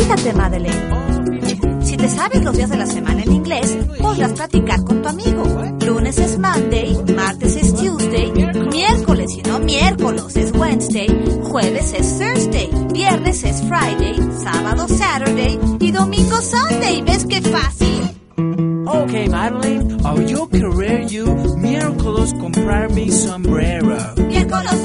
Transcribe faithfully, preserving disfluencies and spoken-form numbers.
Fíjate, Madeleine, si te sabes los días de la semana en inglés, podrás platicar con tu amigo. Lunes es Monday, martes es Tuesday, miércoles y no miércoles es Wednesday, jueves es Thursday, viernes es Friday, sábado Saturday y domingo Sunday. ¿Ves qué fácil? Okay, Madeleine, oh, yo querer you miércoles comprar mi sombrero. Miércoles